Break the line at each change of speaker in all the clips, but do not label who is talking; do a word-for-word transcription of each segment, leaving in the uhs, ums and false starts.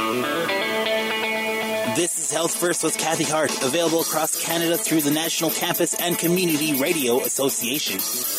This is Health First with Kathy Hart, available across Canada through the National Campus and Community Radio Association.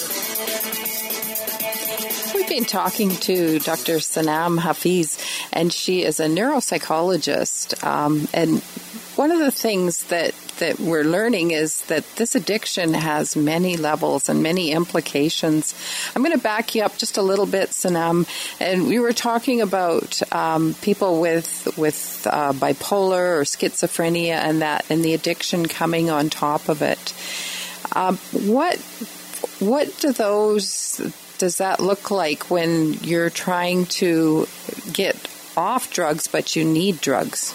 We've been talking to Doctor Sanam Hafiz, and she is a neuropsychologist. Um, and one of the things that, that we're learning is that this addiction has many levels and many implications. I'm going to back you up just a little bit, Sanam. And we were talking about um, people with with uh, bipolar or schizophrenia and that, and the addiction coming on top of it. Um, what what do those does that look like when you're trying to get off drugs but you need drugs?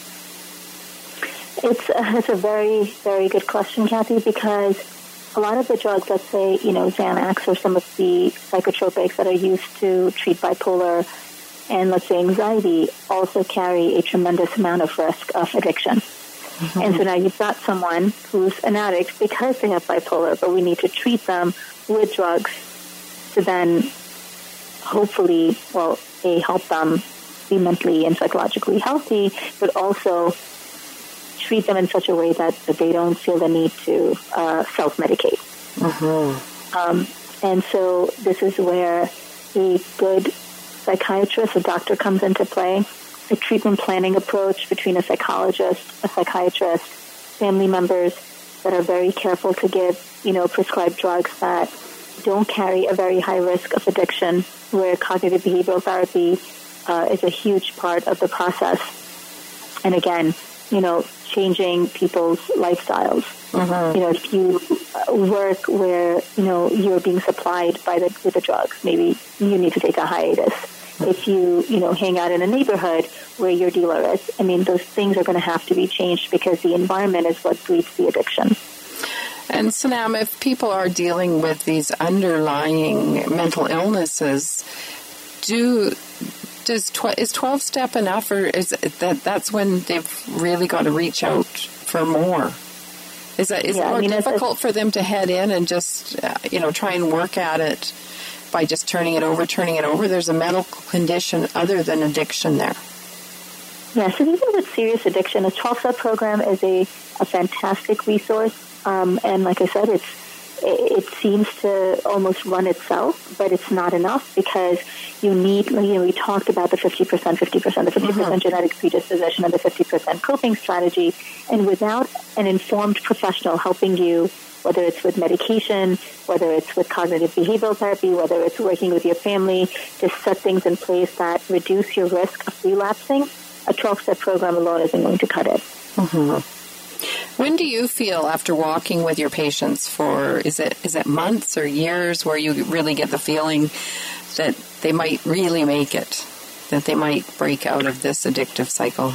It's a, it's a very, very good question, Kathy, because a lot of the drugs, let's say, you know, Xanax or some of the psychotropics that are used to treat bipolar and, let's say, anxiety, also carry a tremendous amount of risk of addiction. Mm-hmm. And so now you've got someone who's an addict because they have bipolar, but we need to treat them with drugs to then hopefully, well, A, help them be mentally and psychologically healthy, but also treat them in such a way that, that they don't feel the need to uh, self-medicate. Mm-hmm. Um, and so this is where a good psychiatrist, a doctor, comes into play. A treatment planning approach between a psychologist, a psychiatrist, family members that are very careful to give, you know, prescribed drugs that don't carry a very high risk of addiction, where cognitive behavioral therapy uh, is a huge part of the process. And again, you know, changing people's lifestyles. Mm-hmm. You know, if you work where, you know, you're being supplied by the with the drugs, maybe you need to take a hiatus. Mm-hmm. If you, you know, hang out in a neighborhood where your dealer is, I mean, those things are going to have to be changed because the environment is what breeds the addiction.
And Sanam, if people are dealing with these underlying mental illnesses, do does tw- is twelve-step enough, or is it that that's when they've really got to reach out for more? Is that is yeah, it more I mean, difficult for them to head in and just uh, you know try and work at it by just turning it over, turning it over? There's a medical condition other than addiction there.
Yeah, so even with serious addiction, a twelve-step program is a, a fantastic resource. Um, and like I said, it's it seems to almost run itself, but it's not enough because you need, you know, we talked about the fifty percent, fifty percent, the fifty percent mm-hmm. genetic predisposition and the fifty percent coping strategy. And without an informed professional helping you, whether it's with medication, whether it's with cognitive behavioral therapy, whether it's working with your family to set things in place that reduce your risk of relapsing, a twelve-step program alone isn't going to cut it.
Mm-hmm. When do you feel after walking with your patients for, is it is it months or years where you really get the feeling that they might really make it, that they might break out of this addictive cycle?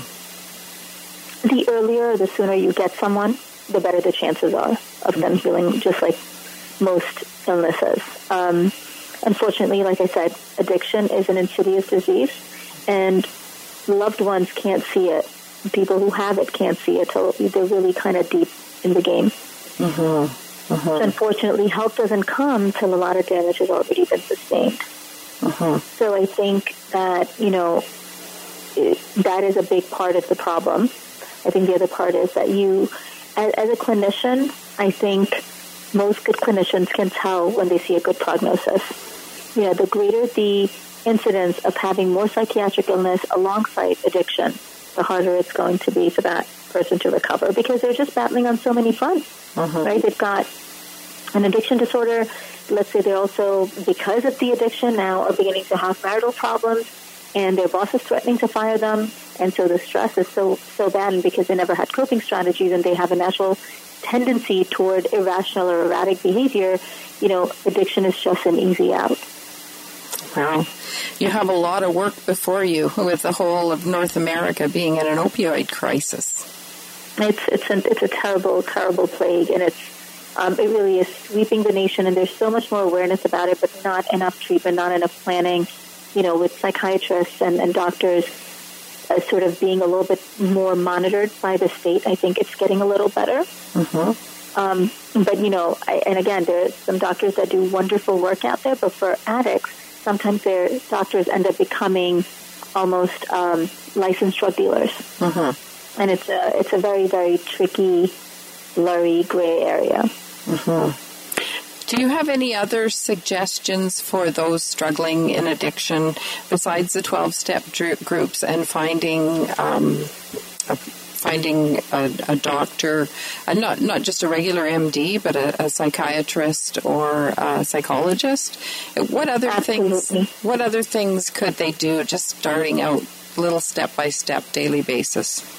The earlier, the sooner you get someone, the better the chances are of them healing, just like most illnesses. Um, unfortunately, like I said, addiction is an insidious disease, and loved ones can't see it. People who have it can't see it till they're really kind of deep in the game. Mm-hmm. Mm-hmm. So unfortunately, help doesn't come till a lot of damage has already been sustained. Mm-hmm. So I think that, you know, it, that is a big part of the problem. I think the other part is that you, as, as a clinician, I think most good clinicians can tell when they see a good prognosis. You know, the greater the incidence of having more psychiatric illness alongside addiction, the harder it's going to be for that person to recover because they're just battling on so many fronts, uh-huh. right? They've got an addiction disorder. Let's say they're also, because of the addiction, now are beginning to have marital problems, and their boss is threatening to fire them, and so the stress is so so bad, and because they never had coping strategies and they have a natural tendency toward irrational or erratic behavior, you know, addiction is just an easy out.
Wow. You have a lot of work before you with the whole of North America being in an opioid crisis.
It's it's a, it's a terrible, terrible plague, and it's um, it really is sweeping the nation, and there's so much more awareness about it, but not enough treatment, not enough planning, you know, with psychiatrists and, and doctors uh, sort of being a little bit more monitored by the state. I think it's getting a little better. Mm-hmm. Um, but, you know, I, and again, there are some doctors that do wonderful work out there, but for addicts, sometimes their doctors end up becoming almost um, licensed drug dealers. Mm-hmm. And it's a, it's a very, very tricky, blurry, gray area.
Mm-hmm. Do you have any other suggestions for those struggling in addiction besides the twelve-step dr- groups and finding um, a, finding a, a doctor, uh, not not just a regular M D, but a, a psychiatrist or a psychologist? What other
Absolutely.
things? What other things could they do? Just starting out, little step-by-step, daily basis.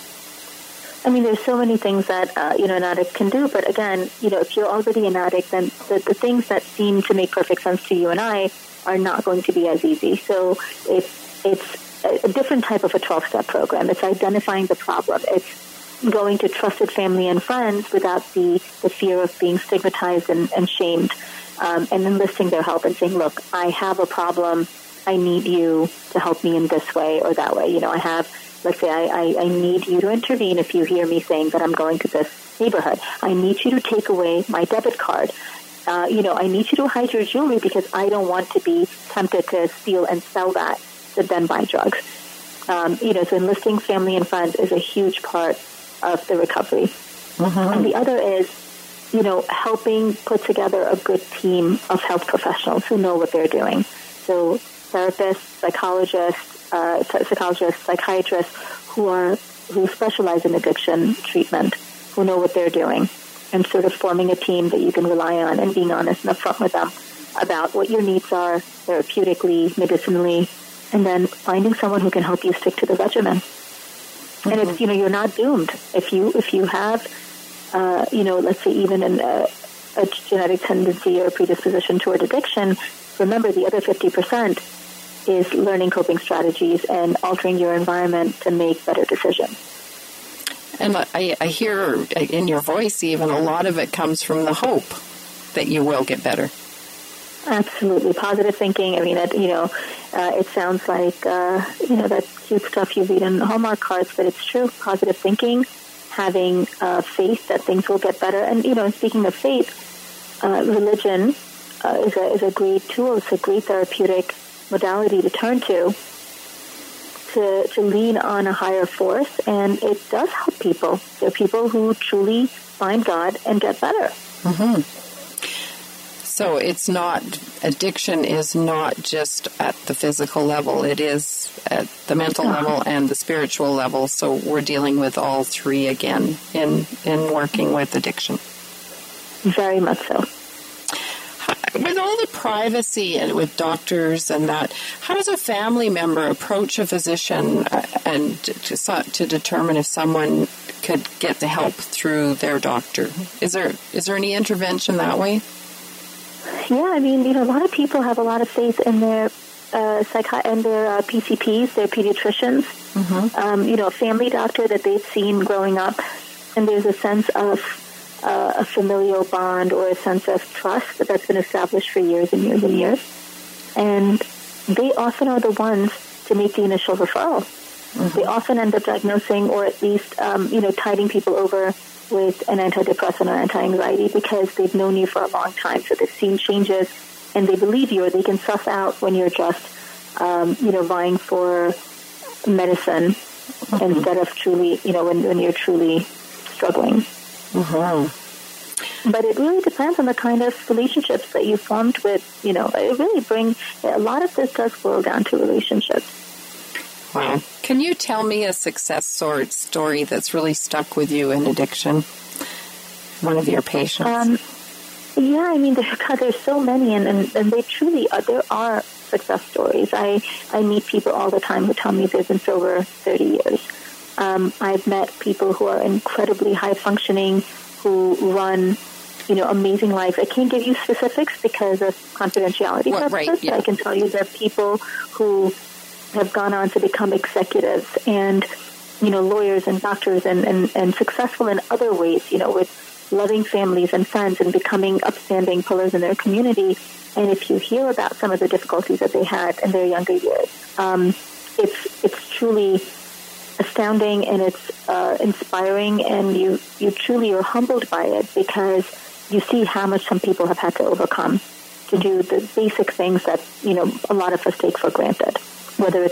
I mean, there's so many things that, uh, you know, an addict can do. But again, you know, if you're already an addict, then the, the things that seem to make perfect sense to you and I are not going to be as easy. So it's, it's a, a different type of a twelve-step program. It's identifying the problem. It's going to trusted family and friends without the, the fear of being stigmatized and, and shamed, um, and enlisting their help and saying, look, I have a problem. I need you to help me in this way or that way. You know, I have... Let's say I, I, I need you to intervene if you hear me saying that I'm going to this neighborhood. I need you to take away my debit card. Uh, you know, I need you to hide your jewelry because I don't want to be tempted to steal and sell that to then buy drugs. Um, you know, so enlisting family and friends is a huge part of the recovery. Mm-hmm. And the other is, you know, helping put together a good team of health professionals who know what they're doing. So therapists, psychologists, Uh, psychologists, psychiatrists who are who specialize in addiction treatment, who know what they're doing, and sort of forming a team that you can rely on and being honest and upfront with them about what your needs are therapeutically, medicinally, and then finding someone who can help you stick to the regimen. Mm-hmm. And it's, you know, you're not doomed. If you if you have, uh, you know, let's say even an, uh, a genetic tendency or a predisposition toward addiction, remember the other fifty percent is learning coping strategies and altering your environment to make better decisions.
And I, I hear in your voice even a lot of it comes from the hope that you will get better.
Absolutely. Positive thinking. I mean, it, you know, uh, it sounds like, uh, you know, that cute stuff you read in Hallmark cards, but it's true. Positive thinking, having uh, faith that things will get better. And, you know, speaking of faith, uh, religion uh, is, a, is a great tool. It's a great therapeutic modality to turn to, to to lean on a higher force, and it does help people. There are people who truly find God and get better.
Mm-hmm. So it's not, addiction is not just at the physical level, it is at the mental uh-huh. level and the spiritual level, so we're dealing with all three again in, in working with addiction.
Very much so.
With all the privacy and with doctors and that, how does a family member approach a physician and to, to determine if someone could get the help through their doctor? Is there is there any intervention that way?
Yeah, I mean, you know, a lot of people have a lot of faith in their uh, psychi- and their uh, P C Ps, their pediatricians. Mm-hmm. Um, you know, a family doctor that they've seen growing up, and there's a sense of Uh, a familial bond or a sense of trust that's been established for years and years and years. And they often are the ones to make the initial referral. Mm-hmm. They often end up diagnosing or at least, um, you know, tiding people over with an antidepressant or anti-anxiety because they've known you for a long time. So they've seen changes and they believe you, or they can suss out when you're just, um, you know, vying for medicine mm-hmm. instead of truly, you know, when, when you're truly struggling. Mm-hmm. But it really depends on the kind of relationships that you formed with, you know, it really brings, a lot of this does boil down to relationships.
Wow. Can you tell me a success story that's really stuck with you in addiction? One of your patients? Um,
yeah, I mean, there, God, there's so many, and, and, and they truly are, there are success stories. I, I meet people all the time who tell me they've been sober thirty years. Um, I've met people who are incredibly high-functioning, who run, you know, amazing lives. I can't give you specifics because of confidentiality
well,
purposes,
right, yeah.
but I can tell you there are people who have gone on to become executives and, you know, lawyers and doctors and, and, and successful in other ways, you know, with loving families and friends and becoming upstanding pillars in their community. And if you hear about some of the difficulties that they had in their younger years, um, it's it's truly astounding, and it's uh, inspiring, and you, you truly are humbled by it because you see how much some people have had to overcome to do the basic things that, you know, a lot of us take for granted, whether it's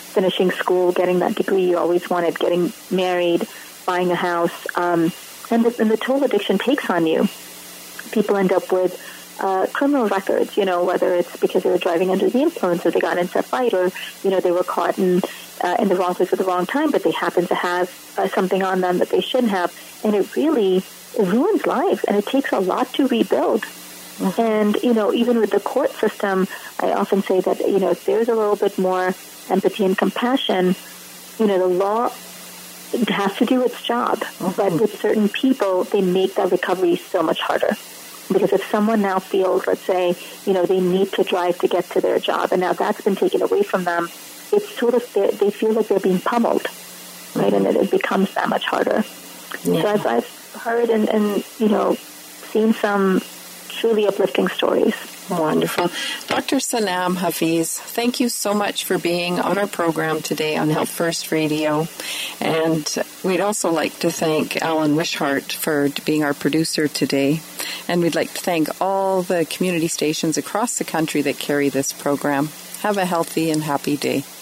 finishing school, getting that degree you always wanted, getting married, buying a house, um, and, the, and the toll addiction takes on you. People end up with uh, criminal records, you know, whether it's because they were driving under the influence or they got into a fight or, you know, they were caught in, uh, in the wrong place at the wrong time, but they happen to have uh, something on them that they shouldn't have. And it really it ruins lives, and it takes a lot to rebuild. Mm-hmm. And, you know, even with the court system, I often say that, you know, if there's a little bit more empathy and compassion, you know, the law has to do its job. Mm-hmm. But with certain people, they make that recovery so much harder. Because if someone now feels, let's say, you know, they need to drive to get to their job, and now that's been taken away from them, it's sort of, they feel like they're being pummeled, right? Mm-hmm. And it becomes that much harder. Yeah. So as I've heard and, and, you know, seen some truly uplifting stories.
Wonderful. Doctor Sanam Hafiz, thank you so much for being on our program today on Health First Radio. And we'd also like to thank Alan Wishart for being our producer today. And we'd like to thank all the community stations across the country that carry this program. Have a healthy and happy day.